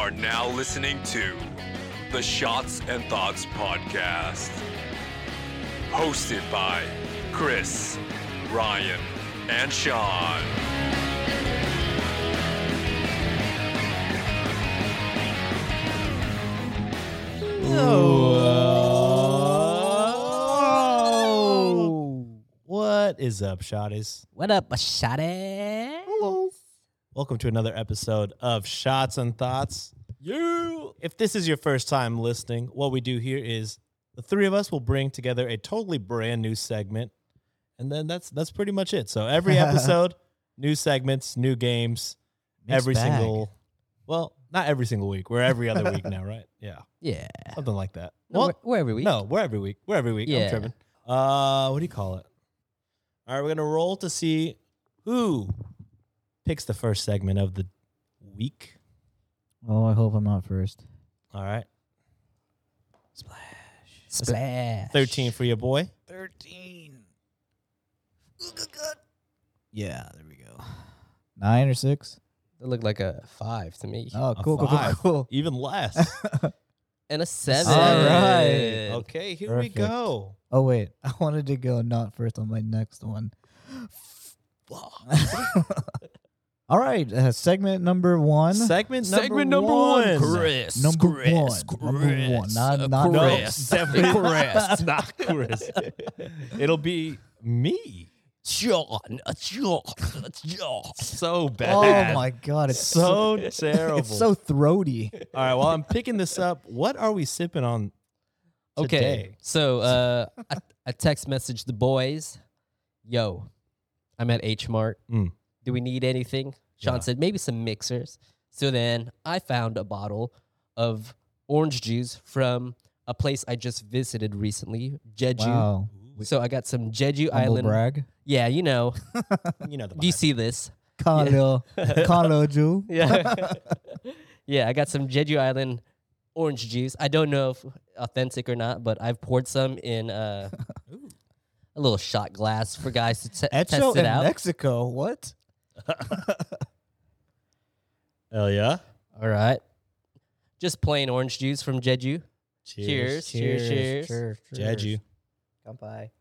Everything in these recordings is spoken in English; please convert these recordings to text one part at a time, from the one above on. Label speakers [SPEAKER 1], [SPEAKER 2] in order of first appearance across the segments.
[SPEAKER 1] are now listening to the Shots and Thoughts podcast, hosted by Chris, Ryan, and Sean.
[SPEAKER 2] What is up, shotties?
[SPEAKER 3] What up, shotty?
[SPEAKER 2] Hello. Welcome to another episode of Shots and Thoughts. You. If this is your first time listening, what we do here is the three of us will bring together a totally brand new segment, and then that's pretty much it. So every episode, new segments, new games,
[SPEAKER 4] Mixed bag.
[SPEAKER 2] Well, not every single week. We're every other week now, right? Yeah,
[SPEAKER 3] Yeah.
[SPEAKER 2] something like that.
[SPEAKER 3] No,
[SPEAKER 2] Well,
[SPEAKER 3] we're every week.
[SPEAKER 2] no, we're every week. We're every week.
[SPEAKER 3] Yeah.
[SPEAKER 2] I'm tripping. What do you call it? All right, we're gonna roll to see who picks the first segment of the week.
[SPEAKER 4] Oh, I hope I'm not first.
[SPEAKER 2] All right,
[SPEAKER 3] Splash.
[SPEAKER 2] 13 for your boy.
[SPEAKER 4] 13. Yeah, there we go. 9 or 6?
[SPEAKER 3] It looked like a 5 to me.
[SPEAKER 4] Oh,
[SPEAKER 2] A
[SPEAKER 4] cool.
[SPEAKER 2] five. Even less.
[SPEAKER 3] And a 7.
[SPEAKER 4] All right.
[SPEAKER 2] Okay, here we
[SPEAKER 4] Perfect.
[SPEAKER 2] go.
[SPEAKER 4] Oh, wait. I wanted to go not first on my next one. All right. Segment number 1.
[SPEAKER 2] Segment number
[SPEAKER 3] number
[SPEAKER 2] one.
[SPEAKER 3] Chris.
[SPEAKER 4] Number
[SPEAKER 3] Chris.
[SPEAKER 4] one. Number one. Not
[SPEAKER 2] No,
[SPEAKER 3] Chris.
[SPEAKER 2] definitely
[SPEAKER 3] Chris.
[SPEAKER 2] not Chris. It'll be me.
[SPEAKER 3] Sean.
[SPEAKER 2] So bad.
[SPEAKER 4] Oh, my God. It's
[SPEAKER 2] So terrible.
[SPEAKER 4] It's so throaty.
[SPEAKER 2] All right, while I'm picking this up, what are we sipping on
[SPEAKER 3] Okay.
[SPEAKER 2] today?
[SPEAKER 3] So I text messaged the boys. Yo, I'm at H Mart.
[SPEAKER 2] Mm.
[SPEAKER 3] Do we need anything? Sean
[SPEAKER 2] Yeah.
[SPEAKER 3] said maybe some mixers. So then I found a bottle of orange juice from a place I just visited recently, Jeju.
[SPEAKER 4] Wow.
[SPEAKER 3] So I got some Jeju
[SPEAKER 4] Humble
[SPEAKER 3] Island.
[SPEAKER 4] brag.
[SPEAKER 3] Yeah, you know.
[SPEAKER 2] You know the
[SPEAKER 3] Do you
[SPEAKER 2] vibe.
[SPEAKER 3] see this?
[SPEAKER 4] Carlo. Carlo Ju.
[SPEAKER 3] Yeah. Yeah, I got some Jeju Island orange juice. I don't know if authentic or not, but I've poured some in a little shot glass for guys to test
[SPEAKER 4] Echo
[SPEAKER 3] it
[SPEAKER 4] in
[SPEAKER 3] out.
[SPEAKER 4] Mexico. What?
[SPEAKER 2] Hell yeah.
[SPEAKER 3] All right. Just plain orange juice from Jeju. Cheers. Cheers.
[SPEAKER 2] Jeju.
[SPEAKER 3] Kanpai.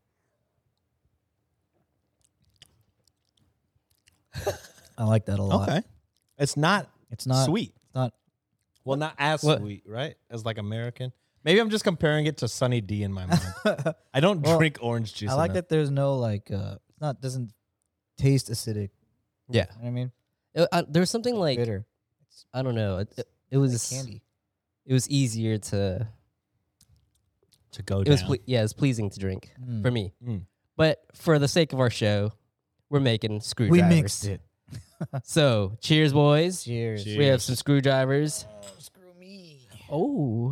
[SPEAKER 4] I like that a lot.
[SPEAKER 2] Okay. It's not
[SPEAKER 4] It's not
[SPEAKER 2] sweet.
[SPEAKER 4] It's not.
[SPEAKER 2] Well, not as
[SPEAKER 3] What?
[SPEAKER 2] sweet, right? As like American. Maybe I'm just comparing it to Sunny D in my mind. I don't
[SPEAKER 4] Well,
[SPEAKER 2] drink orange juice.
[SPEAKER 4] I like
[SPEAKER 2] enough.
[SPEAKER 4] that there's no like. It's not doesn't taste acidic.
[SPEAKER 3] Yeah.
[SPEAKER 4] You know what I mean?
[SPEAKER 3] There's something like,
[SPEAKER 4] Bitter.
[SPEAKER 3] I don't know. It was
[SPEAKER 4] Like candy.
[SPEAKER 3] It was easier to.
[SPEAKER 2] To go
[SPEAKER 3] It
[SPEAKER 2] down.
[SPEAKER 3] was it's pleasing to drink
[SPEAKER 4] Mm.
[SPEAKER 3] for me.
[SPEAKER 2] Mm.
[SPEAKER 3] But for the sake of our show, we're making
[SPEAKER 4] We
[SPEAKER 3] screwdrivers.
[SPEAKER 4] mixed it.
[SPEAKER 3] So cheers, boys.
[SPEAKER 4] Cheers.
[SPEAKER 2] Cheers.
[SPEAKER 3] We have some screwdrivers.
[SPEAKER 4] Screw me.
[SPEAKER 3] Oh.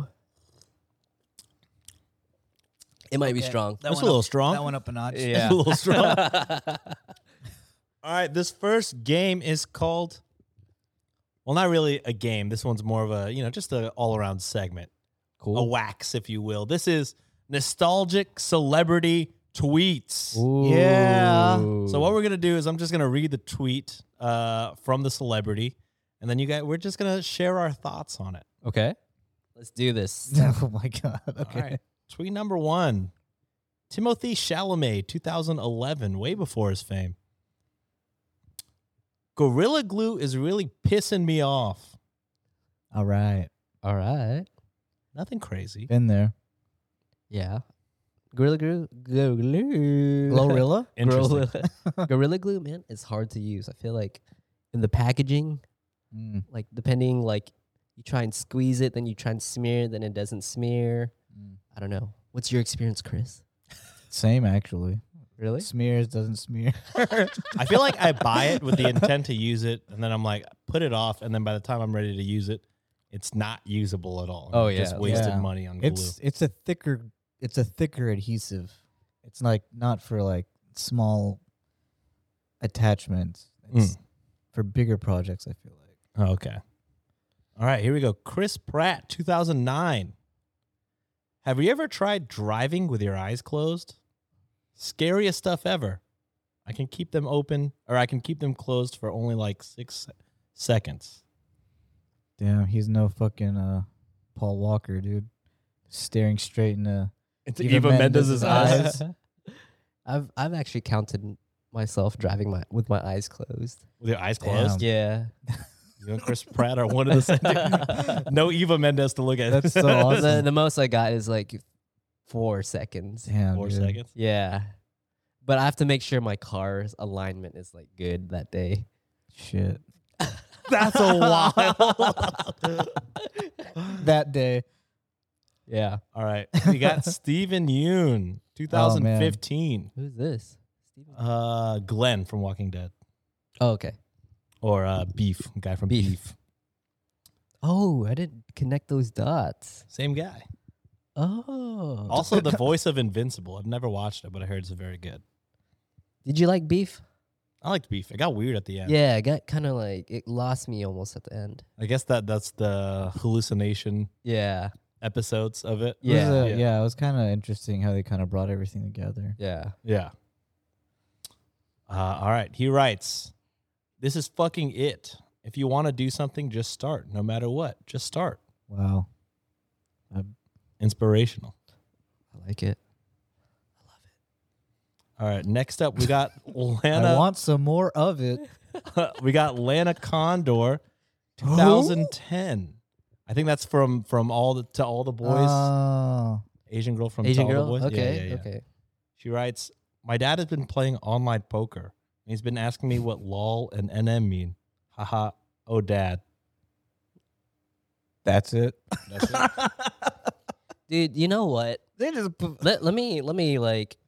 [SPEAKER 3] It might be
[SPEAKER 4] Okay.
[SPEAKER 3] strong.
[SPEAKER 2] That's a little strong.
[SPEAKER 4] That went up a notch.
[SPEAKER 3] Yeah.
[SPEAKER 2] a little strong. All right, this first game is called, well, not really a game. This one's more of a, just an all-around segment.
[SPEAKER 3] Cool.
[SPEAKER 2] A wax, if you will. This is Nostalgic Celebrity Tweets.
[SPEAKER 4] Yeah.
[SPEAKER 2] So what we're going to do is I'm just going to read the tweet from the celebrity, and then we're just going to share our thoughts on it.
[SPEAKER 3] Okay. Let's do this.
[SPEAKER 4] Oh my god. Okay.
[SPEAKER 2] All right. Tweet number 1. Timothée Chalamet, 2011, way before his fame. Gorilla Glue is really pissing me off.
[SPEAKER 4] All right.
[SPEAKER 3] All right.
[SPEAKER 2] Nothing crazy.
[SPEAKER 4] Been there.
[SPEAKER 3] Yeah. Gorilla Glue. Glue.
[SPEAKER 4] Glorilla.
[SPEAKER 2] Interesting.
[SPEAKER 3] Gorilla Glue, man, it's hard to use. I feel like in the packaging,
[SPEAKER 4] Mm.
[SPEAKER 3] like depending, like you try and squeeze it, then you try and smear, then it doesn't smear.
[SPEAKER 4] Mm.
[SPEAKER 3] I don't know. What's your experience, Chris?
[SPEAKER 4] Same actually.
[SPEAKER 3] Really?
[SPEAKER 4] Smears doesn't smear.
[SPEAKER 2] I feel like I buy it with the intent to use it, and then I'm like, put it off, and then by the time I'm ready to use it, it's not usable at all.
[SPEAKER 3] Oh,
[SPEAKER 2] I've just
[SPEAKER 3] yeah.
[SPEAKER 2] wasted
[SPEAKER 4] Yeah.
[SPEAKER 2] money on glue.
[SPEAKER 4] It's a thicker adhesive. It's like not for like small attachments. It's for bigger projects, I feel like.
[SPEAKER 2] Oh, okay. All right, here we go. Chris Pratt, 2009. Have you ever tried driving with your eyes closed? Scariest stuff ever. I can keep them open, or I can keep them closed for only like 6 seconds.
[SPEAKER 4] Damn, he's no fucking Paul Walker, dude. Staring straight in the
[SPEAKER 2] Into
[SPEAKER 4] Eva
[SPEAKER 2] Eva Mendes'
[SPEAKER 4] Mendes'
[SPEAKER 2] eyes.
[SPEAKER 3] I've actually counted myself driving with my eyes closed.
[SPEAKER 2] With your eyes closed.
[SPEAKER 3] Yeah.
[SPEAKER 2] You and Chris Pratt are one of the same. No Eva Mendes to look at.
[SPEAKER 4] That's so awesome.
[SPEAKER 3] The most I got is like 4 seconds.
[SPEAKER 4] Damn,
[SPEAKER 2] 4
[SPEAKER 4] dude.
[SPEAKER 2] seconds.
[SPEAKER 3] Yeah. But I have to make sure my car's alignment is like good that day.
[SPEAKER 4] Shit.
[SPEAKER 2] That's a while.
[SPEAKER 4] That day.
[SPEAKER 3] Yeah.
[SPEAKER 2] All right. We got Steven Yeun, 2015.
[SPEAKER 3] Who's this? Steven?
[SPEAKER 2] Glenn from Walking Dead.
[SPEAKER 3] Oh, okay.
[SPEAKER 2] Or Beef, guy from
[SPEAKER 3] Beef.
[SPEAKER 2] Beef.
[SPEAKER 3] Oh, I didn't connect those dots.
[SPEAKER 2] Same guy.
[SPEAKER 3] Oh.
[SPEAKER 2] Also the voice of Invincible. I've never watched it, but I heard it's very good.
[SPEAKER 3] Did you like Beef?
[SPEAKER 2] I liked Beef. It got weird at the end.
[SPEAKER 3] Yeah, it got kind of like, it lost me almost at the end.
[SPEAKER 2] I guess that's the hallucination
[SPEAKER 3] Yeah.
[SPEAKER 2] episodes of it.
[SPEAKER 4] It was,
[SPEAKER 3] Yeah.
[SPEAKER 4] yeah, it was kind of interesting how they kind of brought everything together.
[SPEAKER 3] Yeah.
[SPEAKER 2] Yeah. All right. He writes, "This is fucking it. If you want to do something, just start. No matter what, just start."
[SPEAKER 4] Wow.
[SPEAKER 2] Inspirational.
[SPEAKER 3] I like it.
[SPEAKER 2] All right. Next up, we got
[SPEAKER 4] I
[SPEAKER 2] Lana.
[SPEAKER 4] want some more of it.
[SPEAKER 2] We got Lana Condor, 2010. I think that's from all the boys.
[SPEAKER 4] Oh.
[SPEAKER 2] Asian girl from
[SPEAKER 3] Asian
[SPEAKER 2] To All
[SPEAKER 3] girl?
[SPEAKER 2] the Boys. Yeah,
[SPEAKER 3] Okay.
[SPEAKER 2] yeah, yeah.
[SPEAKER 3] Okay.
[SPEAKER 2] She writes, "My dad has been playing online poker. And he's been asking me what LOL and NM mean. Haha. Oh, dad."
[SPEAKER 4] That's it.
[SPEAKER 2] That's it.
[SPEAKER 3] Dude, you know what?
[SPEAKER 4] They just
[SPEAKER 3] Let me like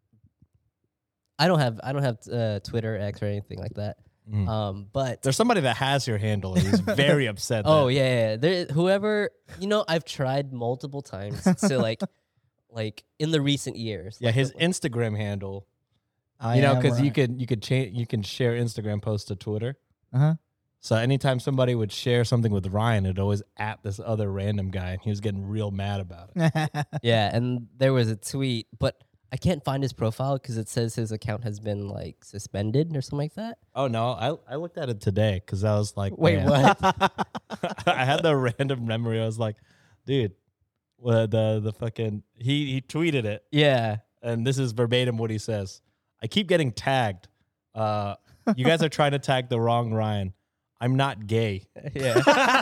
[SPEAKER 3] I don't have Twitter, X, or anything like that.
[SPEAKER 2] Mm.
[SPEAKER 3] But
[SPEAKER 2] There's somebody that has your handle and he's very upset.
[SPEAKER 3] oh
[SPEAKER 2] that-
[SPEAKER 3] yeah. There, whoever, I've tried multiple times to like in the recent years.
[SPEAKER 2] Yeah,
[SPEAKER 3] like,
[SPEAKER 2] his Instagram handle.
[SPEAKER 4] I
[SPEAKER 2] You know,
[SPEAKER 4] am
[SPEAKER 2] because
[SPEAKER 4] right.
[SPEAKER 2] you could change, you can share Instagram posts to Twitter.
[SPEAKER 4] Uh-huh.
[SPEAKER 2] So anytime somebody would share something with Ryan, it'd always at this other random guy, and he was getting real mad about it.
[SPEAKER 3] Yeah, and there was a tweet, but I can't find his profile because it says his account has been like suspended or something like that.
[SPEAKER 2] Oh no, I looked at it today because I was like,
[SPEAKER 3] Wait,
[SPEAKER 2] man.
[SPEAKER 3] what?
[SPEAKER 2] I had the random memory. I was like, dude, well, the fucking he tweeted it,
[SPEAKER 3] Yeah.
[SPEAKER 2] and this is verbatim what he says. "I keep getting tagged. You guys are trying to tag the wrong Ryan. I'm not gay."
[SPEAKER 3] Yeah.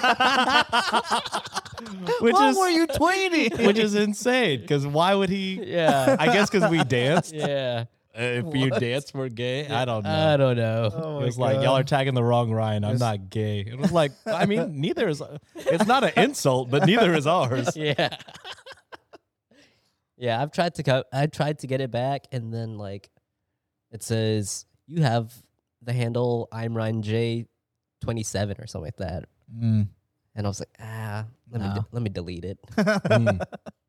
[SPEAKER 2] Which
[SPEAKER 4] What
[SPEAKER 2] is
[SPEAKER 4] were you tweeting?
[SPEAKER 2] which is insane. Because why would he?
[SPEAKER 3] Yeah.
[SPEAKER 2] I guess because we danced.
[SPEAKER 3] Yeah.
[SPEAKER 2] If you danced, we're gay. I don't know.
[SPEAKER 3] I don't know.
[SPEAKER 4] Oh
[SPEAKER 2] It
[SPEAKER 4] my
[SPEAKER 2] was like,
[SPEAKER 4] God.
[SPEAKER 2] y'all are tagging the wrong Ryan. I'm
[SPEAKER 4] Yes.
[SPEAKER 2] not gay. It was like, I mean, neither is. It's not an insult, but neither is ours.
[SPEAKER 3] Yeah. Yeah, I tried to get it back, and then like it says you have the handle I'm Ryan J 27 or something like that.
[SPEAKER 4] Mm.
[SPEAKER 3] And I was like, let me delete it.
[SPEAKER 2] Mm.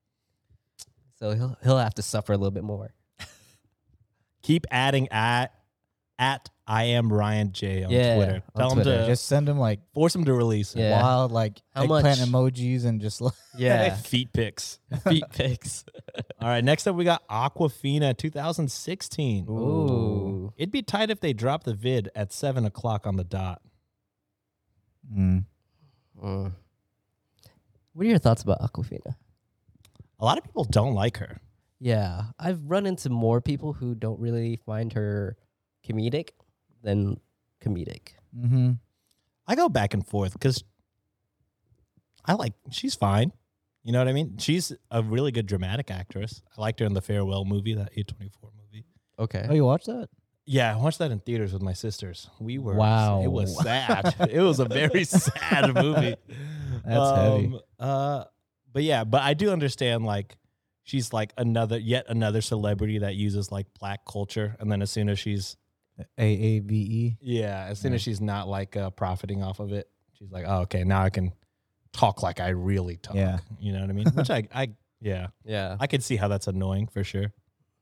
[SPEAKER 3] So he'll have to suffer a little bit more.
[SPEAKER 2] Keep adding at I am Ryan J on
[SPEAKER 3] Yeah,
[SPEAKER 2] Twitter.
[SPEAKER 3] on
[SPEAKER 2] Tell
[SPEAKER 3] Twitter.
[SPEAKER 2] him to
[SPEAKER 4] Just send him like
[SPEAKER 2] force him to release it.
[SPEAKER 3] Yeah.
[SPEAKER 4] wild like
[SPEAKER 3] How
[SPEAKER 4] eggplant
[SPEAKER 3] much?
[SPEAKER 4] emojis and just like
[SPEAKER 3] Yeah.
[SPEAKER 2] Feet pics.
[SPEAKER 3] Feet pics.
[SPEAKER 2] All right. Next up, we got Aquafina 2016.
[SPEAKER 3] Ooh.
[SPEAKER 2] It'd be tight if they dropped the vid at 7:00 on the dot.
[SPEAKER 4] Mm.
[SPEAKER 3] Mm. What are your thoughts about Aquafina?
[SPEAKER 2] A lot of people don't like her.
[SPEAKER 3] Yeah, I've run into more people who don't really find her comedic than comedic.
[SPEAKER 4] Mm-hmm.
[SPEAKER 2] I go back and forth because she's fine. You know what I mean? She's a really good dramatic actress. I liked her in the Farewell movie, that A24 movie.
[SPEAKER 3] Okay.
[SPEAKER 4] Oh, you watched that?
[SPEAKER 2] Yeah, I watched that in theaters with my sisters. We were
[SPEAKER 4] Wow.
[SPEAKER 2] It was sad. It was a very sad movie.
[SPEAKER 4] That's heavy.
[SPEAKER 2] But I do understand like she's like yet another celebrity that uses like black culture, and then as soon as she's
[SPEAKER 4] AAVE.
[SPEAKER 2] as she's not like profiting off of it, she's like, oh, okay, now I can talk like I really talk.
[SPEAKER 4] Yeah.
[SPEAKER 2] You know what I mean? Which
[SPEAKER 3] Yeah.
[SPEAKER 2] I could see how that's annoying for sure.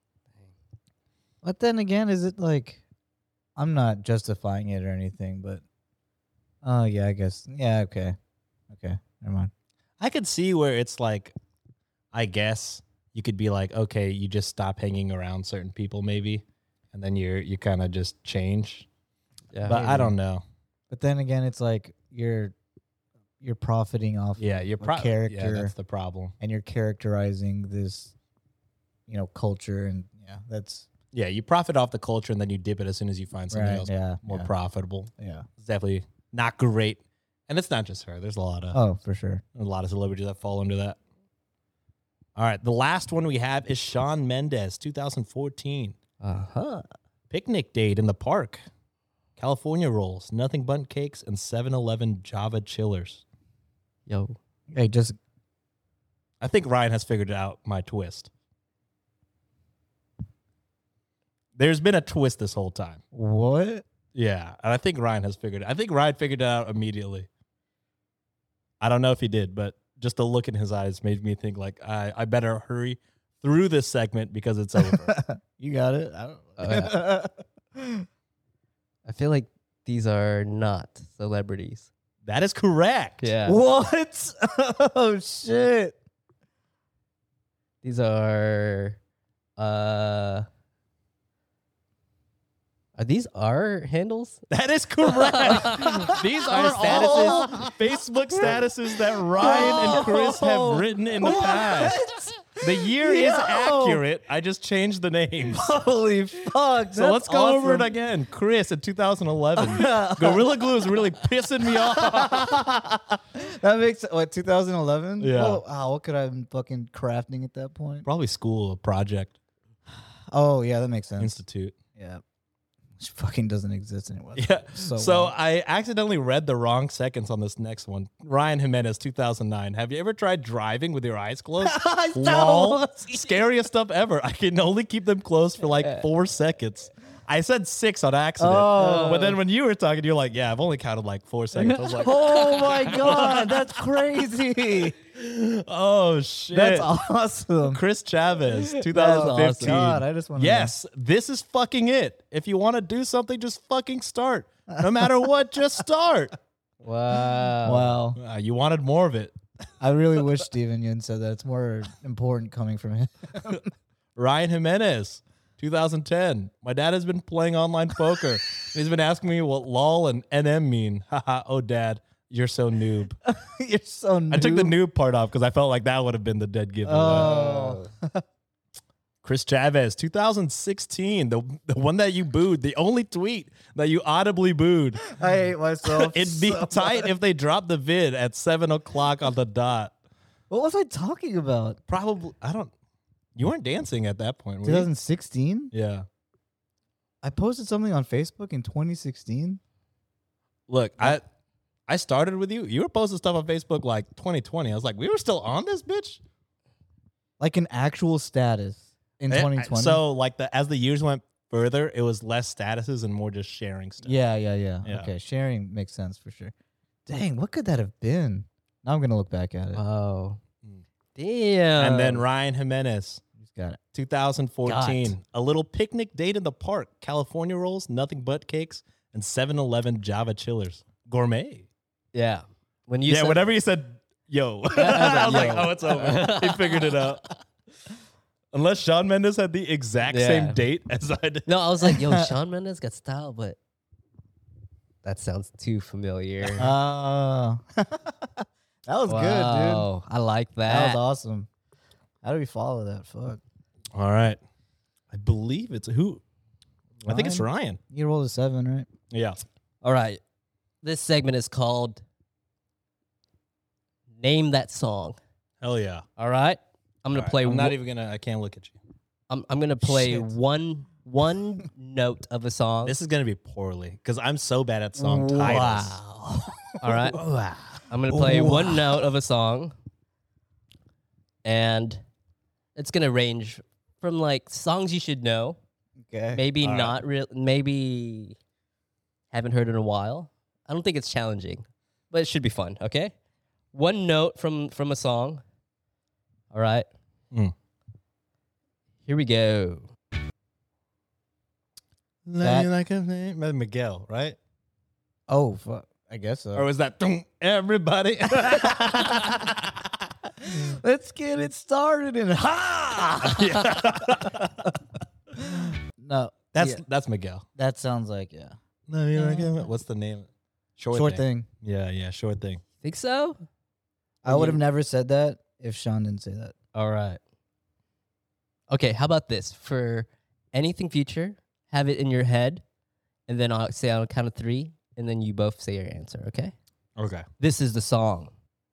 [SPEAKER 4] But then again, is it like I'm not justifying it or anything, but oh yeah, I guess. Yeah, okay. Okay. Never mind.
[SPEAKER 2] I could see where it's like, I guess you could be like, okay, you just stop hanging around certain people maybe, and then you kind of just change.
[SPEAKER 3] Yeah.
[SPEAKER 2] But I don't know.
[SPEAKER 4] But then again, it's like you're you're profiting off
[SPEAKER 2] Yeah, you're
[SPEAKER 4] a character,
[SPEAKER 2] Yeah, that's the problem.
[SPEAKER 4] and you're characterizing this, culture, and that's
[SPEAKER 2] Yeah, you profit off the culture and then you dip it as soon as you find something
[SPEAKER 4] right.
[SPEAKER 2] else
[SPEAKER 4] Yeah,
[SPEAKER 2] more
[SPEAKER 4] yeah,
[SPEAKER 2] profitable.
[SPEAKER 4] yeah.
[SPEAKER 2] It's definitely not great. And it's not just her. There's a lot of
[SPEAKER 4] Oh, for sure.
[SPEAKER 2] celebrities that fall into that. All right, the last one we have is Shawn Mendes, 2014.
[SPEAKER 3] Uh-huh.
[SPEAKER 2] Picnic date in the park. California rolls, nothing but cakes, and 7-Eleven Java chillers.
[SPEAKER 3] Yo.
[SPEAKER 4] Hey, just
[SPEAKER 2] I think Ryan has figured out my twist. There's been a twist this whole time.
[SPEAKER 4] what?
[SPEAKER 2] Yeah, and I think Ryan has figured it. I think Ryan figured it out immediately. I don't know if he did, but just the look in his eyes made me think like I better hurry through this segment because it's over.
[SPEAKER 4] You got it. I don't.
[SPEAKER 3] I feel like these are not celebrities.
[SPEAKER 2] That is correct.
[SPEAKER 3] Yeah.
[SPEAKER 4] What? Oh shit!
[SPEAKER 3] These are these our handles?
[SPEAKER 2] That is correct. These are all Facebook statuses that Ryan and Chris have written in the past. The year is accurate. I just changed the names.
[SPEAKER 4] Holy fuck!
[SPEAKER 2] So let's go over it again. Chris in 2011. Gorilla Glue is really pissing me off.
[SPEAKER 4] That makes 2011.
[SPEAKER 2] Yeah.
[SPEAKER 4] What could I have been fucking crafting at that point?
[SPEAKER 2] Probably school, a project,
[SPEAKER 4] Oh yeah, that makes sense.
[SPEAKER 2] institute.
[SPEAKER 4] Yeah, which fucking doesn't exist anymore.
[SPEAKER 2] Yeah.
[SPEAKER 4] So,
[SPEAKER 2] So
[SPEAKER 4] wild.
[SPEAKER 2] I accidentally read the wrong seconds on this next one. Ryan Jimenez, 2009. Have you ever tried driving with your eyes closed? Lol. Scariest stuff ever. I can only keep them closed for like 4 seconds. I said 6 on accident.
[SPEAKER 4] Oh.
[SPEAKER 2] But then when you were talking, you're like, yeah, I've only counted like 4 seconds. I was like,
[SPEAKER 4] Oh my god, that's crazy.
[SPEAKER 2] oh, shit.
[SPEAKER 4] That's awesome.
[SPEAKER 2] Chris Chavez, 2015.
[SPEAKER 4] God, I just want to.
[SPEAKER 2] Yes, this is fucking it. If you want to do something, just fucking start. No matter what, just start.
[SPEAKER 3] Wow.
[SPEAKER 4] Wow.
[SPEAKER 2] You wanted more of it.
[SPEAKER 4] I really wish Steven Yun said that. It's more important coming from him.
[SPEAKER 2] Ryan Jimenez, 2010. My dad has been playing online poker. He's been asking me what LOL and NM mean. Haha, oh, dad, you're so noob.
[SPEAKER 4] You're so new.
[SPEAKER 2] I took the noob part off because I felt like that would have been the dead giveaway.
[SPEAKER 4] Oh.
[SPEAKER 2] Chris Chavez, 2016, the one that you booed, the only tweet that you audibly booed.
[SPEAKER 4] I hate myself.
[SPEAKER 2] It'd be
[SPEAKER 4] so
[SPEAKER 2] tight
[SPEAKER 4] much.
[SPEAKER 2] if they dropped the vid at 7 o'clock on the dot.
[SPEAKER 4] What was I talking about?
[SPEAKER 2] Probably, you weren't dancing at that point, were you?
[SPEAKER 4] 2016?
[SPEAKER 2] Yeah.
[SPEAKER 4] I posted something on Facebook in 2016.
[SPEAKER 2] Look, I started with you. You were posting stuff on Facebook like 2020. I was like, we were still on this, bitch?
[SPEAKER 4] Like an actual status in 2020.
[SPEAKER 2] So, like, as the years went further, it was less statuses and more just sharing stuff.
[SPEAKER 4] Yeah.
[SPEAKER 2] Yeah.
[SPEAKER 4] Okay, sharing makes sense for sure. Dang, what could that have been? Now I'm gonna look back at it.
[SPEAKER 3] Wow. Damn.
[SPEAKER 2] And then Ryan Jimenez,
[SPEAKER 4] He's got it.
[SPEAKER 2] 2014.
[SPEAKER 4] God.
[SPEAKER 2] A little picnic date in the park. California rolls, nothing but cakes, and 7-Eleven Java chillers. Gourmet.
[SPEAKER 3] Yeah. When you said,
[SPEAKER 2] whenever you said, yo.
[SPEAKER 3] I was
[SPEAKER 2] I was like,
[SPEAKER 3] yo.
[SPEAKER 2] oh, it's over. He figured it out. Unless Shawn Mendes had the exact
[SPEAKER 3] Yeah.
[SPEAKER 2] same date as I did.
[SPEAKER 3] No, I was like, yo, Shawn Mendes got style, but that sounds too familiar.
[SPEAKER 4] Oh. That was good, dude.
[SPEAKER 3] Wow, I like
[SPEAKER 4] That
[SPEAKER 3] that.
[SPEAKER 4] was awesome. How do we follow that? Fuck.
[SPEAKER 2] All right. I believe it's who? I think it's Ryan.
[SPEAKER 4] You rolled a 7, right?
[SPEAKER 2] Yeah.
[SPEAKER 3] All right. This segment is called Name That Song.
[SPEAKER 2] Hell yeah.
[SPEAKER 3] All right. I'm gonna play.
[SPEAKER 2] I'm not even gonna. I can't look at you.
[SPEAKER 3] I'm gonna play
[SPEAKER 4] Shit.
[SPEAKER 3] one note of a song.
[SPEAKER 2] This is gonna be poorly because I'm so bad at song titles.
[SPEAKER 4] Wow.
[SPEAKER 3] All right.
[SPEAKER 4] Wow.
[SPEAKER 3] I'm gonna play one note of a song, and it's gonna range from like songs you should know,
[SPEAKER 4] Okay.
[SPEAKER 3] maybe
[SPEAKER 2] All right.
[SPEAKER 3] not real, maybe haven't heard in a while. I don't think it's challenging, but it should be fun. Okay, one note from a song. All right, here we go.
[SPEAKER 2] Love you like a name, Miguel, right?
[SPEAKER 4] Oh, fuck. I guess so.
[SPEAKER 2] Or was that everybody?
[SPEAKER 4] Let's get it started and ha! No,
[SPEAKER 2] That's Miguel.
[SPEAKER 4] that sounds like
[SPEAKER 2] Love you like a, what's the name?
[SPEAKER 4] short thing.
[SPEAKER 2] Yeah, short thing.
[SPEAKER 3] Think so?
[SPEAKER 4] I would have never said that if Sean didn't say that.
[SPEAKER 3] All right. Okay, how about this? For anything future, have it in your head, and then I'll say on a count of 3, and then you both say your answer, okay?
[SPEAKER 2] Okay.
[SPEAKER 3] This is the song.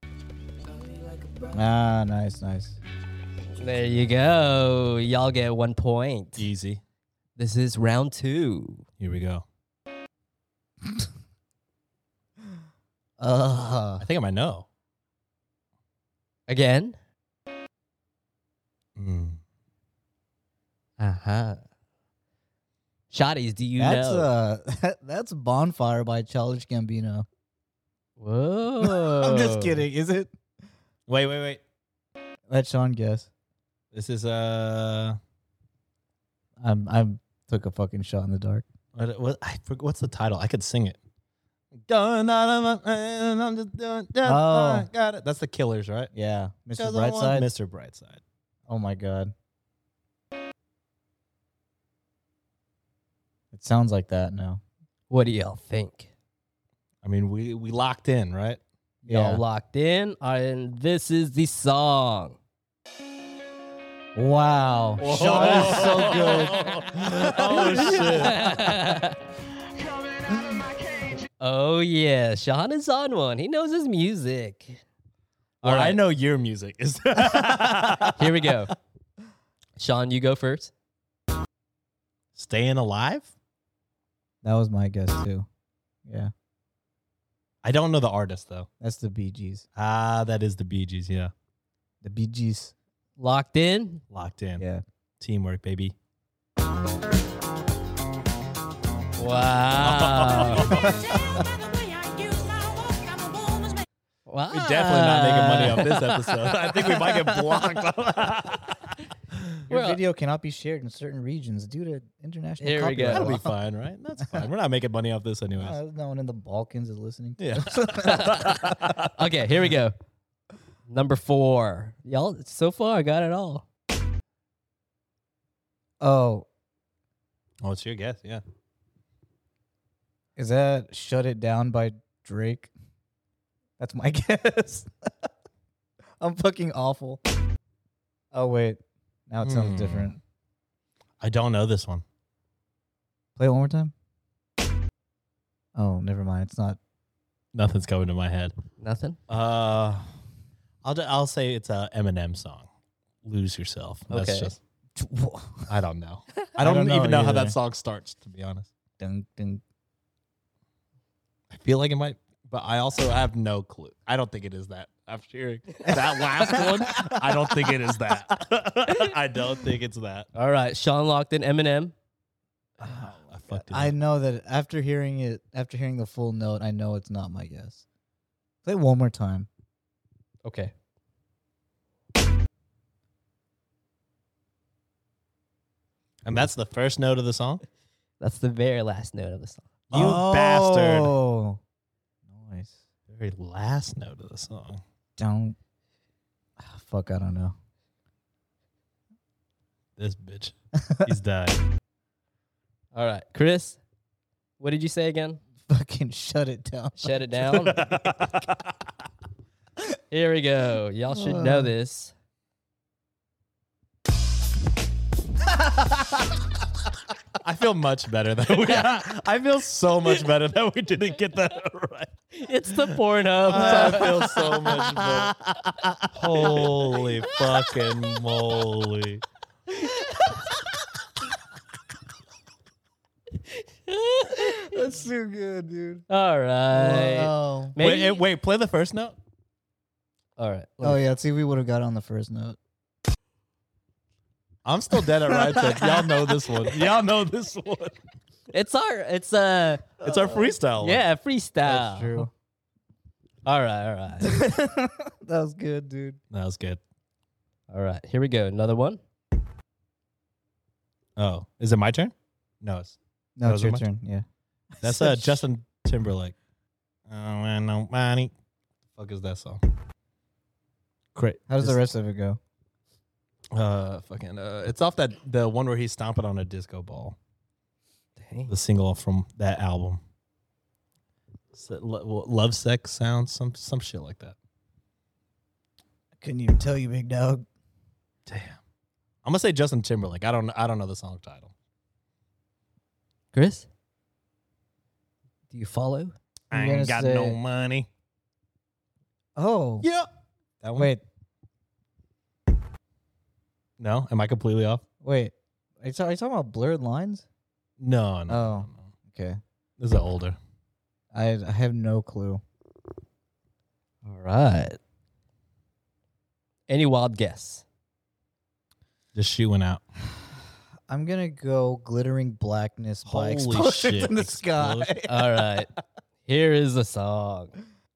[SPEAKER 4] Ah, nice.
[SPEAKER 3] There you go. Y'all get 1 point.
[SPEAKER 2] Easy.
[SPEAKER 3] This is round 2.
[SPEAKER 2] Here we go.
[SPEAKER 4] Uh,
[SPEAKER 2] I think I might know.
[SPEAKER 3] Again.
[SPEAKER 2] Mm.
[SPEAKER 3] Uh-huh. Shotties, do you know?
[SPEAKER 4] That's Bonfire by Childish Gambino.
[SPEAKER 3] Whoa.
[SPEAKER 4] I'm just kidding. Is it?
[SPEAKER 2] Wait.
[SPEAKER 4] Let Sean guess.
[SPEAKER 2] This is
[SPEAKER 4] I took a fucking shot in the dark.
[SPEAKER 2] what I forget, what's the title? I could sing it. Going out of my and I'm just doing
[SPEAKER 4] Oh.
[SPEAKER 2] got it. That's the Killers, right?
[SPEAKER 4] Yeah, Mr.
[SPEAKER 2] 'Cause I want
[SPEAKER 4] Brightside.
[SPEAKER 2] Mr. Brightside.
[SPEAKER 4] Oh my god. It sounds like that now.
[SPEAKER 3] What do y'all think?
[SPEAKER 2] I mean, we locked in, right?
[SPEAKER 3] Y'all locked in, and this is the song.
[SPEAKER 4] Wow. Sean is so good.
[SPEAKER 2] Oh shit.
[SPEAKER 3] Oh yeah, Sean is on one. He knows his music.
[SPEAKER 2] Well,
[SPEAKER 3] All right.
[SPEAKER 2] I know your music is.
[SPEAKER 3] Here we go. Sean, you go first.
[SPEAKER 2] Staying Alive?
[SPEAKER 4] That was my guess too. Yeah.
[SPEAKER 2] I don't know the artist though.
[SPEAKER 4] That's the Bee Gees.
[SPEAKER 2] Ah, that is the Bee Gees, yeah.
[SPEAKER 4] The Bee Gees.
[SPEAKER 3] Locked in.
[SPEAKER 2] Locked in.
[SPEAKER 4] Yeah.
[SPEAKER 2] Teamwork, baby.
[SPEAKER 3] Wow. Wow.
[SPEAKER 2] We're definitely not making money off this episode. I think we might get blocked.
[SPEAKER 4] Your
[SPEAKER 3] Well-
[SPEAKER 4] video cannot be shared in certain regions due to international
[SPEAKER 3] Here we go.
[SPEAKER 4] copyright
[SPEAKER 2] That'll be
[SPEAKER 4] law.
[SPEAKER 2] fine, right? That's fine. We're not making money off this anyways.
[SPEAKER 4] No one in the Balkans is listening.
[SPEAKER 2] Yeah.
[SPEAKER 3] Okay, here we go. Number 4. Y'all, so far, I got it all.
[SPEAKER 4] Oh,
[SPEAKER 2] Oh, it's your guess, yeah.
[SPEAKER 4] is that Shut It Down by Drake? That's my guess. I'm fucking awful. Oh, wait. Now it sounds different.
[SPEAKER 2] I don't know this one.
[SPEAKER 4] Play it one more time. Oh, never mind. It's not.
[SPEAKER 2] Nothing's coming to my head.
[SPEAKER 3] Nothing?
[SPEAKER 2] I'll say it's a Eminem song. Lose Yourself. That's
[SPEAKER 3] Okay.
[SPEAKER 2] just I don't know. I
[SPEAKER 4] don't
[SPEAKER 2] don't
[SPEAKER 4] know
[SPEAKER 2] even know how
[SPEAKER 4] either.
[SPEAKER 2] that song starts, to be honest.
[SPEAKER 4] Dun, dun.
[SPEAKER 2] I feel like it might, but I also have no clue. I don't think it is that. After hearing that last one, I don't think it is that. I don't think it's that.
[SPEAKER 3] All right, Sean locked in Eminem.
[SPEAKER 2] I fucked it
[SPEAKER 4] I
[SPEAKER 2] up.
[SPEAKER 4] know that after hearing the full note, I know it's not my guess. Play it one more time.
[SPEAKER 3] Okay.
[SPEAKER 2] And that's the first note of the song?
[SPEAKER 3] That's the very last note of the song.
[SPEAKER 2] You bastard.
[SPEAKER 4] Oh, nice.
[SPEAKER 2] Very last note of the song.
[SPEAKER 4] Don't. Fuck, I don't know.
[SPEAKER 2] This bitch. He's died.
[SPEAKER 3] All right, Chris, what did you say again?
[SPEAKER 4] Fucking shut it down.
[SPEAKER 3] Shut it down. Here we go. Y'all should know this.
[SPEAKER 2] I feel much better that we. I feel so much better that we didn't get that right.
[SPEAKER 3] It's the Pornhub.
[SPEAKER 2] I feel so much better. Holy fucking moly!
[SPEAKER 4] That's too good, dude.
[SPEAKER 3] All right.
[SPEAKER 4] Wow.
[SPEAKER 3] Maybe.
[SPEAKER 2] Wait, play the first note.
[SPEAKER 3] All right.
[SPEAKER 4] Oh yeah, see, we would have got on the first note.
[SPEAKER 2] I'm still dead at right side. Y'all know this one. Y'all know this one.
[SPEAKER 3] It's our
[SPEAKER 2] It's our freestyle. one.
[SPEAKER 3] yeah, freestyle.
[SPEAKER 4] That's true.
[SPEAKER 3] All right.
[SPEAKER 4] That was good, dude.
[SPEAKER 2] That was good.
[SPEAKER 3] All right. Here we go. Another one.
[SPEAKER 2] Oh, is it my turn? No, it's
[SPEAKER 4] No,
[SPEAKER 2] That
[SPEAKER 4] it's
[SPEAKER 2] was
[SPEAKER 4] your
[SPEAKER 2] my-
[SPEAKER 4] turn. Yeah.
[SPEAKER 2] that's Justin Timberlake. Oh man, nobody. Fuck is that song? Great.
[SPEAKER 4] How does the rest of it go?
[SPEAKER 2] It's off the one where he's stomping on a disco ball.
[SPEAKER 3] Dang.
[SPEAKER 2] The single from that album. Love sex sounds, some shit like that.
[SPEAKER 4] Couldn't even tell you, big dog.
[SPEAKER 2] Damn. I'm gonna say Justin Timberlake. I don't know the song title.
[SPEAKER 3] Chris, do you follow?
[SPEAKER 2] I
[SPEAKER 4] I'm
[SPEAKER 2] ain't
[SPEAKER 4] gonna
[SPEAKER 2] got no
[SPEAKER 4] say-
[SPEAKER 2] money.
[SPEAKER 4] Oh.
[SPEAKER 2] Yeah. That one?
[SPEAKER 4] Wait.
[SPEAKER 2] No? Am I completely off?
[SPEAKER 4] Wait. Are you talking about Blurred Lines?
[SPEAKER 2] No.
[SPEAKER 4] Oh.
[SPEAKER 2] No.
[SPEAKER 4] Okay.
[SPEAKER 2] This is older.
[SPEAKER 4] I have no clue.
[SPEAKER 3] All right. Any wild guess?
[SPEAKER 2] Just shoot one out.
[SPEAKER 4] I'm gonna go Glittering Blackness by
[SPEAKER 2] Holy
[SPEAKER 4] Explosions
[SPEAKER 2] shit,
[SPEAKER 4] in the Sky.
[SPEAKER 2] Explosion.
[SPEAKER 3] All right. Here is the song.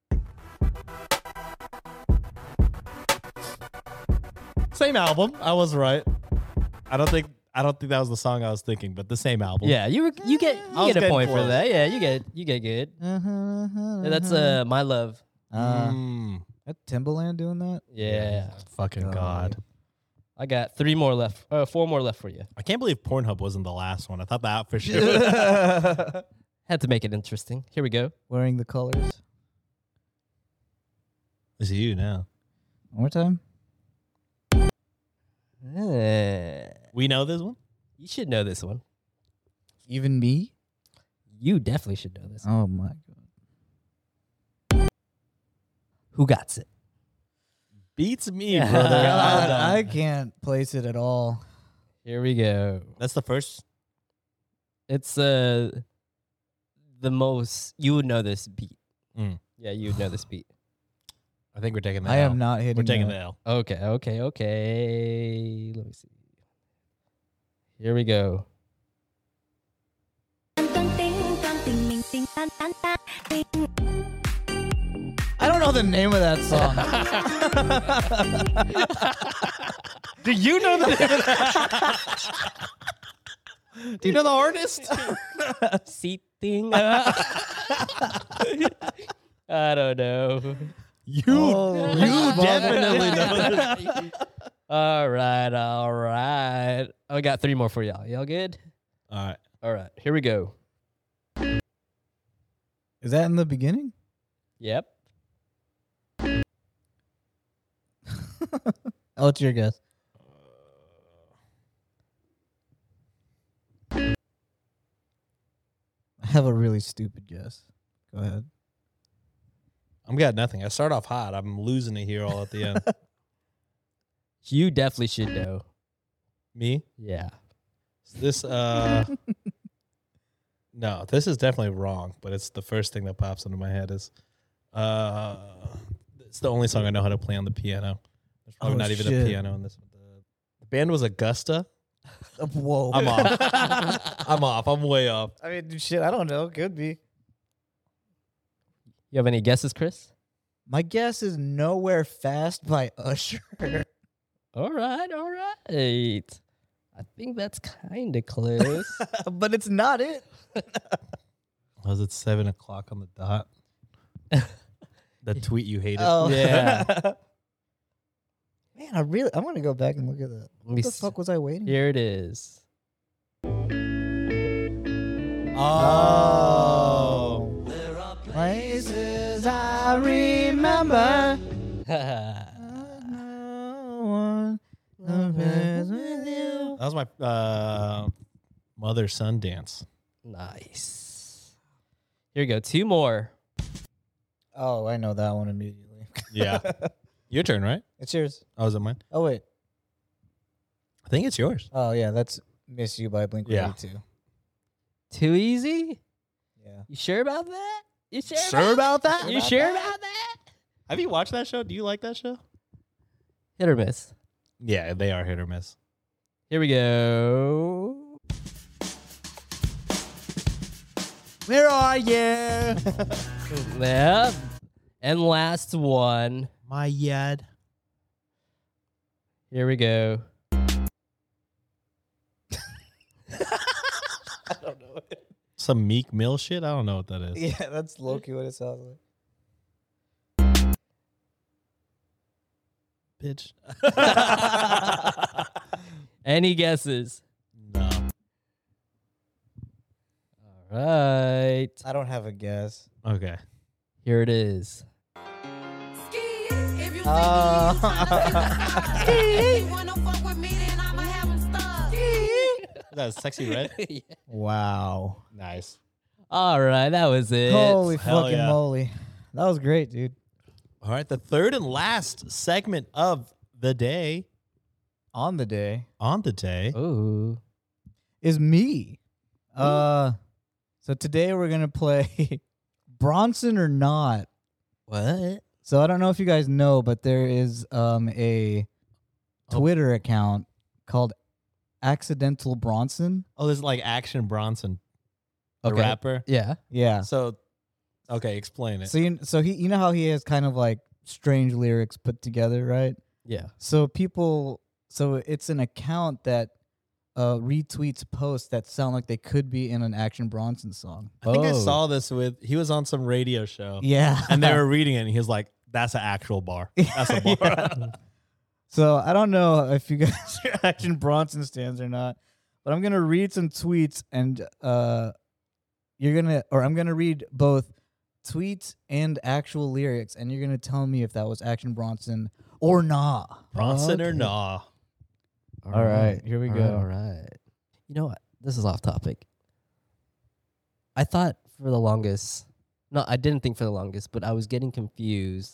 [SPEAKER 2] Same album. I was right. I don't think that was the song I was thinking, but the same album.
[SPEAKER 3] Yeah, you get
[SPEAKER 2] I was
[SPEAKER 3] a
[SPEAKER 2] getting
[SPEAKER 3] point for
[SPEAKER 2] close.
[SPEAKER 3] that. Yeah, you get good. And that's My Love.
[SPEAKER 4] That Timbaland doing that?
[SPEAKER 3] Yeah.
[SPEAKER 2] Fucking God.
[SPEAKER 3] I got 4 more left for you.
[SPEAKER 2] I can't believe Pornhub wasn't the last one. I thought that for sure.
[SPEAKER 3] Had to make it interesting. Here we go.
[SPEAKER 4] Wearing the colors.
[SPEAKER 2] It's you now.
[SPEAKER 4] One more time.
[SPEAKER 2] We know this one?
[SPEAKER 3] You should know this one.
[SPEAKER 4] Even me?
[SPEAKER 3] You definitely should know this one.
[SPEAKER 4] Oh my god.
[SPEAKER 3] Who got it?
[SPEAKER 2] Beats me,
[SPEAKER 3] Yeah.
[SPEAKER 2] brother.
[SPEAKER 4] God,
[SPEAKER 2] Well
[SPEAKER 4] I
[SPEAKER 2] done.
[SPEAKER 4] can't place it at all.
[SPEAKER 3] Here we go.
[SPEAKER 2] That's the first.
[SPEAKER 3] It's the most you would know this beat.
[SPEAKER 2] Mm.
[SPEAKER 3] Yeah, you would know this beat.
[SPEAKER 2] I think we're taking the
[SPEAKER 4] I
[SPEAKER 2] L.
[SPEAKER 4] am not hitting
[SPEAKER 2] We're taking
[SPEAKER 4] that.
[SPEAKER 2] the L.
[SPEAKER 3] Okay. Let me see. Here we go.
[SPEAKER 4] I don't know the name of that song.
[SPEAKER 2] Do you know Do you know the artist?
[SPEAKER 3] Seat thing. I don't know.
[SPEAKER 2] You
[SPEAKER 4] Oh,
[SPEAKER 2] definitely know this.
[SPEAKER 3] All right. I got 3 more for y'all. Y'all good?
[SPEAKER 2] All right.
[SPEAKER 3] Here we go.
[SPEAKER 4] Is that in the beginning?
[SPEAKER 3] Yep.
[SPEAKER 4] Oh, what's your guess? I have a really stupid guess. Go ahead.
[SPEAKER 2] I'm got nothing. I start off hot. I'm losing it here all at the end.
[SPEAKER 3] You definitely should know.
[SPEAKER 2] Me?
[SPEAKER 3] Yeah.
[SPEAKER 2] This no, this is definitely wrong, but it's the first thing that pops into my head is it's the only song I know how to play on the piano. There's probably
[SPEAKER 4] Oh,
[SPEAKER 2] not even a
[SPEAKER 4] shit.
[SPEAKER 2] piano in this one. The band was Augusta.
[SPEAKER 4] Whoa.
[SPEAKER 2] I'm off. I'm way off.
[SPEAKER 4] I mean, shit, I don't know. Could be.
[SPEAKER 3] You have any guesses, Chris?
[SPEAKER 4] My guess is Nowhere Fast by Usher.
[SPEAKER 3] All right. I think that's kind of close.
[SPEAKER 4] But it's not it.
[SPEAKER 2] Was it 7 o'clock on the dot? The tweet you hated.
[SPEAKER 4] Oh.
[SPEAKER 3] Yeah.
[SPEAKER 4] Man, I'm going to go back and look at that.
[SPEAKER 3] Let me
[SPEAKER 4] What the
[SPEAKER 3] see.
[SPEAKER 4] fuck was I waiting?
[SPEAKER 3] Here it is.
[SPEAKER 2] Oh.
[SPEAKER 4] Places I remember.
[SPEAKER 2] That was my mother-son dance.
[SPEAKER 3] Nice. Here we go. 2 more.
[SPEAKER 4] Oh, I know that one immediately.
[SPEAKER 2] Yeah. Your turn, right?
[SPEAKER 4] It's yours.
[SPEAKER 2] Oh, is it mine?
[SPEAKER 4] Oh, wait.
[SPEAKER 2] I think it's yours.
[SPEAKER 4] Oh, yeah, that's Miss You by Blink-182.
[SPEAKER 2] Yeah.
[SPEAKER 3] Too easy?
[SPEAKER 4] Yeah.
[SPEAKER 3] You sure about that? You sure,
[SPEAKER 2] Sure about that?
[SPEAKER 3] You sure about that?
[SPEAKER 2] Have you watched that show? Do you like that show?
[SPEAKER 3] Hit or miss.
[SPEAKER 2] Yeah, they are hit or miss.
[SPEAKER 3] Here we go.
[SPEAKER 2] Where are you?
[SPEAKER 3] Yep. And last one.
[SPEAKER 2] My yad.
[SPEAKER 3] Here we go.
[SPEAKER 2] Some Meek Mill shit? I don't know what that is.
[SPEAKER 4] Yeah, that's low-key what it sounds like.
[SPEAKER 2] Bitch.
[SPEAKER 3] Any guesses?
[SPEAKER 2] No.
[SPEAKER 3] All right.
[SPEAKER 4] I don't have a guess.
[SPEAKER 2] Okay.
[SPEAKER 3] Here it is.
[SPEAKER 2] That's Sexy Red.
[SPEAKER 3] Yeah.
[SPEAKER 4] Wow.
[SPEAKER 2] Nice.
[SPEAKER 3] All right, that was it.
[SPEAKER 4] Holy
[SPEAKER 2] Hell
[SPEAKER 4] fucking
[SPEAKER 2] yeah.
[SPEAKER 4] moly. That was great, dude.
[SPEAKER 2] All right, the third and last segment of the day
[SPEAKER 4] On the day
[SPEAKER 2] on the day.
[SPEAKER 3] Ooh.
[SPEAKER 4] is me. So today we're gonna play Bronson or Not.
[SPEAKER 3] What?
[SPEAKER 4] So I don't know if you guys know, but there is a Twitter account called Accidental Bronson.
[SPEAKER 2] Oh, this is like Action Bronson, the
[SPEAKER 3] Okay.
[SPEAKER 2] rapper.
[SPEAKER 3] Yeah.
[SPEAKER 4] Yeah.
[SPEAKER 2] So, okay, explain it.
[SPEAKER 4] So he know how he has kind of like strange lyrics put together, right?
[SPEAKER 3] Yeah.
[SPEAKER 4] So it's an account that retweets posts that sound like they could be in an Action Bronson song.
[SPEAKER 2] I think I
[SPEAKER 3] Oh.
[SPEAKER 2] saw this he was on some radio show.
[SPEAKER 4] Yeah.
[SPEAKER 2] And they were reading it, and he was like, "That's an actual bar. That's a bar."
[SPEAKER 4] Yeah. So I don't know if you guys are Action Bronson stands or not, but I'm gonna read some tweets and I'm gonna read both tweets and actual lyrics, and you're gonna tell me if that was Action Bronson or not.
[SPEAKER 2] Bronson or
[SPEAKER 3] Okay.
[SPEAKER 2] nah?
[SPEAKER 4] All right, here we go.
[SPEAKER 3] All right. You know what? This is off topic. I thought for the longest, no, I didn't think for the longest, but I was getting confused.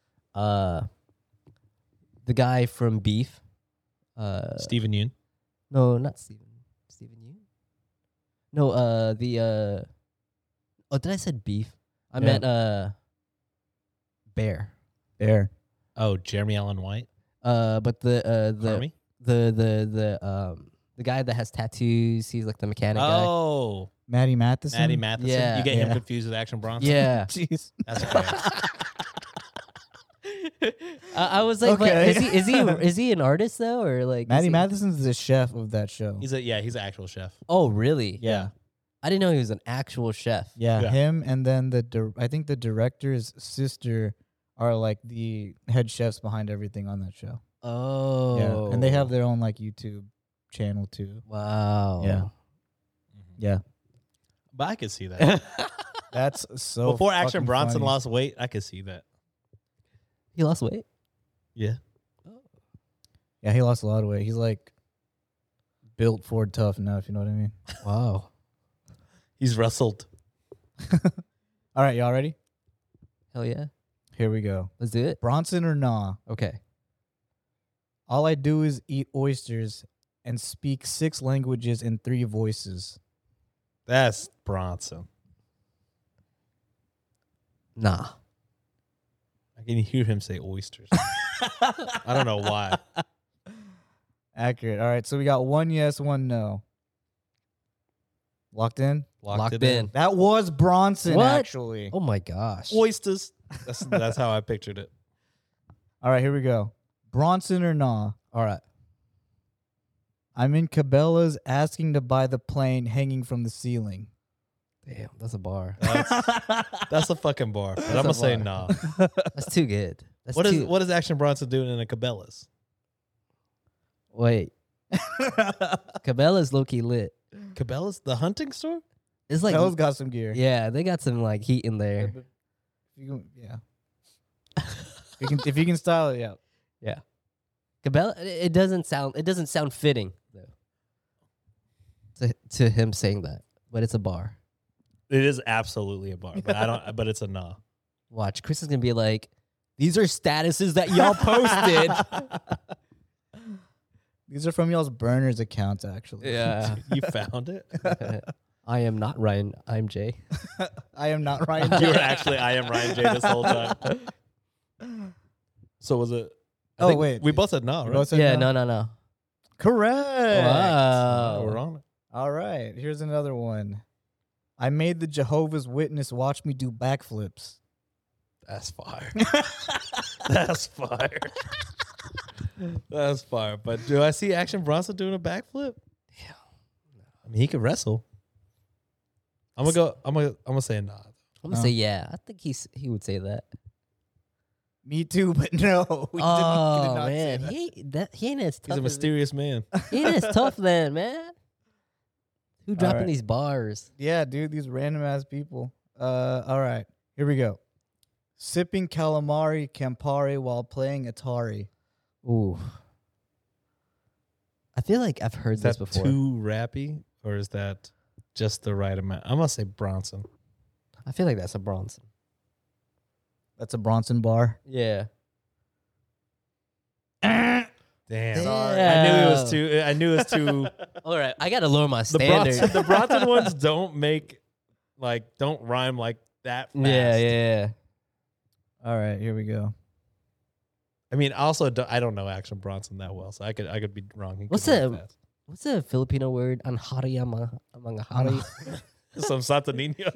[SPEAKER 3] The guy from Beef.
[SPEAKER 2] Stephen Yoon.
[SPEAKER 3] No, not Steven. Steven Yeun? No, oh, did I said Beef? I
[SPEAKER 4] Yeah.
[SPEAKER 3] meant Bear.
[SPEAKER 4] There.
[SPEAKER 2] Oh, Jeremy Allen White.
[SPEAKER 3] But the
[SPEAKER 2] Carmi?
[SPEAKER 3] the guy that has tattoos, he's like the mechanic guy.
[SPEAKER 2] Oh,
[SPEAKER 4] Maddie Matheson.
[SPEAKER 2] Maddie Matheson.
[SPEAKER 3] Yeah.
[SPEAKER 2] You get him
[SPEAKER 4] Yeah.
[SPEAKER 2] confused with Action Bronson.
[SPEAKER 3] Yeah.
[SPEAKER 4] Jeez.
[SPEAKER 2] That's okay.
[SPEAKER 3] I was like,
[SPEAKER 4] Okay.
[SPEAKER 3] is he an artist though, or like
[SPEAKER 4] Maddie
[SPEAKER 3] is he-
[SPEAKER 4] Matheson's the chef of that show.
[SPEAKER 2] He's an actual chef.
[SPEAKER 3] Oh, really?
[SPEAKER 4] Yeah.
[SPEAKER 3] I didn't know he was an actual chef.
[SPEAKER 4] Yeah,
[SPEAKER 2] Yeah.
[SPEAKER 4] him and then I think the director's sister are like the head chefs behind everything on that show.
[SPEAKER 3] Oh,
[SPEAKER 4] Yeah, and they have their own like YouTube channel too.
[SPEAKER 3] wow.
[SPEAKER 4] Yeah. Yeah,
[SPEAKER 2] But I could see that.
[SPEAKER 4] that's so.
[SPEAKER 2] Before Action
[SPEAKER 4] fucking
[SPEAKER 2] Bronson
[SPEAKER 4] funny.
[SPEAKER 2] lost weight, I could see that.
[SPEAKER 3] He lost weight.
[SPEAKER 2] Yeah.
[SPEAKER 4] Yeah, he lost a lot of weight. He's like built Ford tough now, if you know what I mean.
[SPEAKER 3] Wow.
[SPEAKER 2] He's wrestled.
[SPEAKER 4] All right, y'all ready?
[SPEAKER 3] Hell yeah.
[SPEAKER 4] Here we go.
[SPEAKER 3] Let's do it.
[SPEAKER 4] Bronson or nah?
[SPEAKER 3] Okay.
[SPEAKER 4] All I do is eat oysters and speak 6 languages in 3 voices.
[SPEAKER 2] That's Bronson.
[SPEAKER 3] Nah.
[SPEAKER 2] I can hear him say oysters. I don't know why.
[SPEAKER 4] Accurate. All right, so we got 1 yes, 1 no. Locked in?
[SPEAKER 3] Locked in.
[SPEAKER 4] That was Bronson,
[SPEAKER 3] What?
[SPEAKER 4] actually.
[SPEAKER 3] Oh my gosh.
[SPEAKER 2] Oysters. That's how I pictured it.
[SPEAKER 4] All right, here we go. Bronson or nah?
[SPEAKER 3] All right.
[SPEAKER 4] I'm in Cabela's asking to buy the plane hanging from the ceiling.
[SPEAKER 3] Damn, that's a bar.
[SPEAKER 2] That's a fucking bar. But I'm
[SPEAKER 3] a
[SPEAKER 2] gonna say
[SPEAKER 3] bar.
[SPEAKER 2] nah.
[SPEAKER 3] That's too good. That's
[SPEAKER 2] What
[SPEAKER 3] too,
[SPEAKER 2] is Action Bronson doing in a Cabela's?
[SPEAKER 3] Wait. Cabela's low key lit.
[SPEAKER 2] Cabela's, the hunting store?
[SPEAKER 3] It's like
[SPEAKER 4] Cabela's got some gear.
[SPEAKER 3] yeah, they got some like heat in there.
[SPEAKER 4] Yeah. If you can style it, yeah.
[SPEAKER 3] Yeah. Cabela, it doesn't sound fitting though. To him saying that, but it's a bar.
[SPEAKER 2] It is absolutely a bar, but I don't. But it's a nah.
[SPEAKER 3] Watch, Chris is gonna be like, "These are statuses that y'all posted."
[SPEAKER 4] These are from y'all's burners accounts, actually.
[SPEAKER 3] Yeah.
[SPEAKER 2] You found it.
[SPEAKER 3] I am not Ryan. I'm Jay.
[SPEAKER 4] I am not Ryan.
[SPEAKER 2] You were
[SPEAKER 4] J.
[SPEAKER 2] actually I am Ryan J this whole time. So was it? I
[SPEAKER 4] Oh,
[SPEAKER 2] think
[SPEAKER 4] wait.
[SPEAKER 2] we both said no,
[SPEAKER 4] You
[SPEAKER 2] right?
[SPEAKER 4] both said
[SPEAKER 3] Yeah,
[SPEAKER 4] no?
[SPEAKER 3] no.
[SPEAKER 4] Correct.
[SPEAKER 3] Wow.
[SPEAKER 2] We're on it.
[SPEAKER 4] All right. Here's another one. I made the Jehovah's Witness watch me do backflips.
[SPEAKER 2] That's fire. That's fire. That's fire. But do I see Action Bronson doing a backflip?
[SPEAKER 3] Yeah.
[SPEAKER 2] I mean, he could wrestle. I'm gonna say nah.
[SPEAKER 3] I'm gonna say yeah. I think he would say that.
[SPEAKER 4] Me too, but no. We did
[SPEAKER 3] Oh
[SPEAKER 4] not say
[SPEAKER 3] man,
[SPEAKER 4] that.
[SPEAKER 3] he ain't as tough.
[SPEAKER 2] He's a mysterious man.
[SPEAKER 3] He ain't as tough then, man. Who dropping
[SPEAKER 4] right.
[SPEAKER 3] these bars?
[SPEAKER 4] Yeah, dude, these random ass people. All right, here we go. Sipping calamari Campari while playing Atari.
[SPEAKER 3] Ooh. I feel like I've heard
[SPEAKER 2] Is
[SPEAKER 3] this
[SPEAKER 2] that
[SPEAKER 3] before.
[SPEAKER 2] too rappy, or is that just the right amount? I'm gonna say Bronson.
[SPEAKER 3] I feel like that's a Bronson.
[SPEAKER 4] That's a Bronson bar.
[SPEAKER 3] Yeah.
[SPEAKER 2] Damn.
[SPEAKER 3] Sorry.
[SPEAKER 2] I knew it was too. I knew it was too.
[SPEAKER 3] All right, I gotta lower my
[SPEAKER 2] The
[SPEAKER 3] standard.
[SPEAKER 2] Bronson, the Bronson ones don't rhyme like that fast.
[SPEAKER 3] yeah.
[SPEAKER 4] All right, here we go.
[SPEAKER 2] I mean, also, I don't know Action Bronson that well, so I could be wrong. He
[SPEAKER 3] What's
[SPEAKER 2] could rhyme
[SPEAKER 3] that?
[SPEAKER 2] fast.
[SPEAKER 3] What's the Filipino word? Anhari among Hari.
[SPEAKER 2] Some Santo Niño.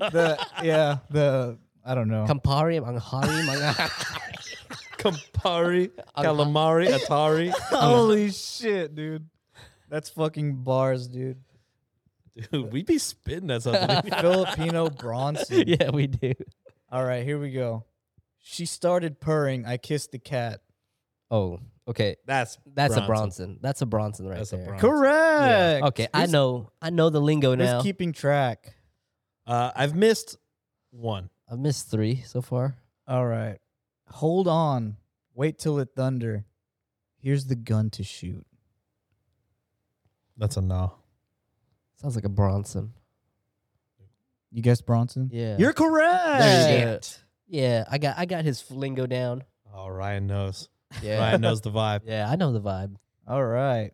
[SPEAKER 4] I don't know.
[SPEAKER 3] Campari among Hari mga
[SPEAKER 2] Campari, calamari, Atari.
[SPEAKER 4] Holy shit, dude. That's fucking bars, dude.
[SPEAKER 2] Dude, we be spitting at something.
[SPEAKER 4] Filipino Bronson.
[SPEAKER 3] Yeah, we do.
[SPEAKER 4] All right, here we go. She started purring. I kissed the cat.
[SPEAKER 3] Oh, okay.
[SPEAKER 2] That's
[SPEAKER 3] A Bronson. That's a Bronson right
[SPEAKER 2] That's a
[SPEAKER 3] there.
[SPEAKER 2] Bronson.
[SPEAKER 4] Correct.
[SPEAKER 3] Okay, I know the lingo now.
[SPEAKER 4] Who's keeping track?
[SPEAKER 2] I've missed one.
[SPEAKER 3] I've missed 3 so far.
[SPEAKER 4] All right. Hold on. Wait till it thunder. Here's the gun to shoot.
[SPEAKER 2] That's a no.
[SPEAKER 3] Sounds like a Bronson.
[SPEAKER 4] You guessed Bronson?
[SPEAKER 3] Yeah.
[SPEAKER 4] You're correct.
[SPEAKER 3] There you go. Yeah, I got his lingo down.
[SPEAKER 2] Oh, Ryan knows.
[SPEAKER 3] Yeah.
[SPEAKER 2] Ryan knows the vibe.
[SPEAKER 3] Yeah, I know the vibe.
[SPEAKER 4] All right.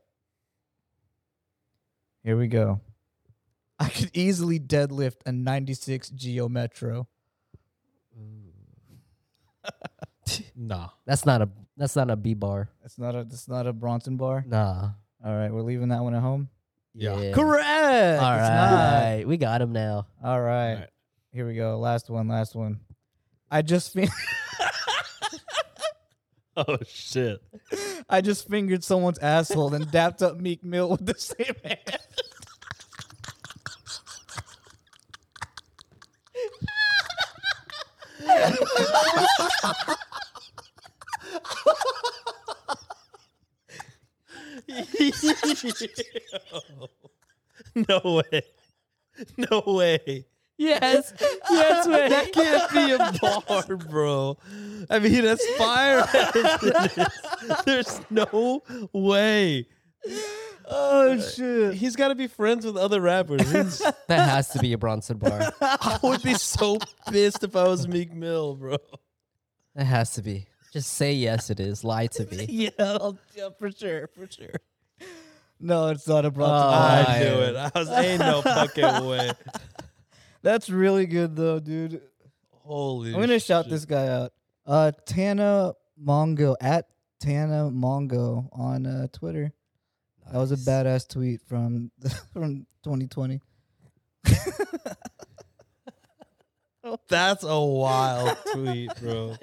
[SPEAKER 4] Here we go. I could easily deadlift a 96 Geo Metro.
[SPEAKER 2] Nah.
[SPEAKER 3] That's not a B bar.
[SPEAKER 4] That's not a Bronson bar.
[SPEAKER 3] Nah.
[SPEAKER 4] All right, we're leaving that one at home.
[SPEAKER 2] Yeah.
[SPEAKER 4] Correct.
[SPEAKER 3] All
[SPEAKER 4] It's not.
[SPEAKER 3] right. We got him now.
[SPEAKER 4] All right.
[SPEAKER 2] All right.
[SPEAKER 4] Here we go. Last one. I just
[SPEAKER 2] Oh shit.
[SPEAKER 4] I just fingered someone's asshole and dapped up Meek Mill with the same hand.
[SPEAKER 2] No way. No way.
[SPEAKER 3] Yes. Yes, man.
[SPEAKER 2] That can't be a bar, bro. I mean, that's fire. There's no way.
[SPEAKER 4] Oh shit.
[SPEAKER 2] He's got to be friends with other rappers.
[SPEAKER 3] That has to be a Bronson bar.
[SPEAKER 2] I would be so pissed if I was Meek Mill, bro.
[SPEAKER 3] That has to be. Just say yes, it is. Lie to me.
[SPEAKER 4] Yeah, for sure. No, it's not a Bronson.
[SPEAKER 2] I knew it. I was ain't no fucking way.
[SPEAKER 4] That's really good though, dude.
[SPEAKER 2] Holy
[SPEAKER 4] I'm gonna shout
[SPEAKER 2] shit.
[SPEAKER 4] this guy out. Tana Mongo at Tana Mongo on Twitter. That was a badass tweet from 2020.
[SPEAKER 2] That's a wild tweet, bro.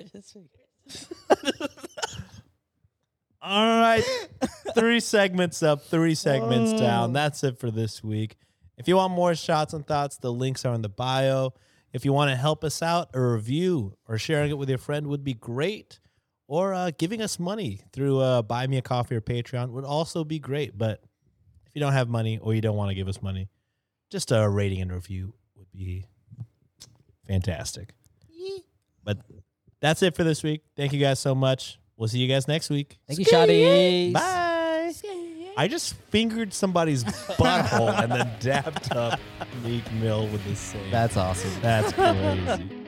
[SPEAKER 2] All right. 3 segments up, 3 segments down. That's it for this week. If you want more shots and thoughts, the links are in the bio. If you want to help us out, a review or sharing it with your friend would be great. Or giving us money through Buy Me a Coffee or Patreon would also be great. But if you don't have money or you don't want to give us money, just a rating and review would be fantastic. But that's it for this week. Thank you guys so much. We'll see you guys next week.
[SPEAKER 3] Thank you, Shotties.
[SPEAKER 2] Bye. I just fingered somebody's butthole and then dapped up Meek Mill with the same.
[SPEAKER 3] That's awesome.
[SPEAKER 2] That's crazy.